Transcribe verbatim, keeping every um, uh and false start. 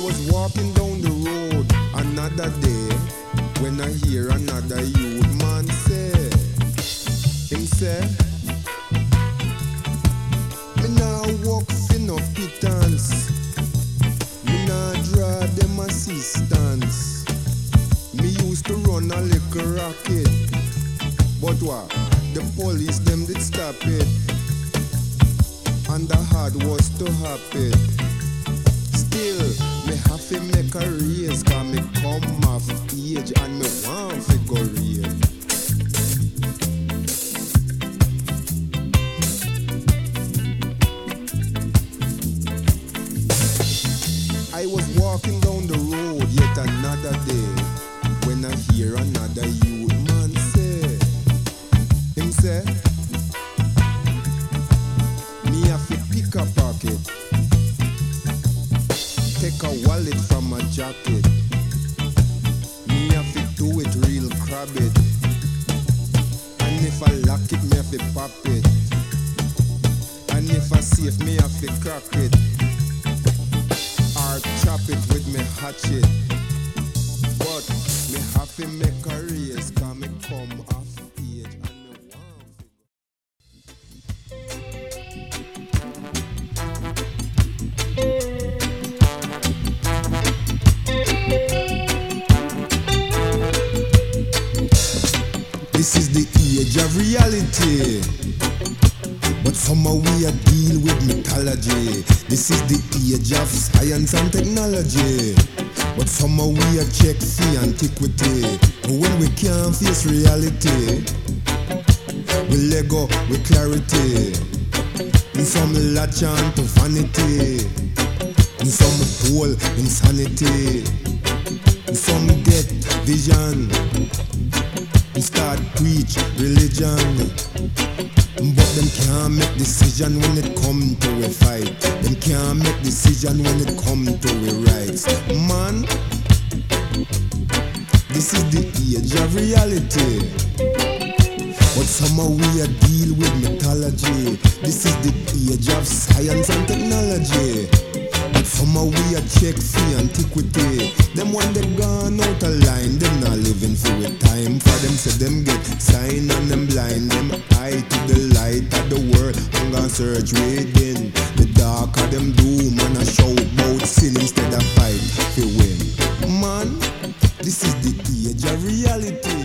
was walking down the road another day when I hear another youth man say, him say, me nah walk for no pittance, me nah draw them assistance. Me used to run a little rocket, but what? The police them did stop it, and the hard was to happen. Still, me have to make a raise, cause me come off age and me want to go real. I was walking down the road yet another day when I hear another youth man say, him say, me have to pick a pocket, take a wallet from my jacket. Me have to do it real crab it, and if I lock it, me have to pop it, and if I safe, me have to crack it, or chop it with me hatchet. But me have to make a race, cause me come off age and me want to. This is the age of reality, but somehow we are deal with mythology. This is the age of science and technology, but somehow we are check for antiquity. But when we can't face reality, we let go with clarity. And some latch on to vanity, and some pull insanity, and some get vision and start preach religion. But them can't make decision when it come to a fight. Them can't make decision when it come to a rights. Man, this is the age of reality, but somehow we are deal with mythology. This is the age of science and technology, but somehow we are check for antiquity. Them when they gone out of line, them not living for a time. For them say them get sign and them blind. Them eye to the light of the world, hunger search within. The dark of them doom and a shout about sin instead of fight for win. Man, this is the age of reality,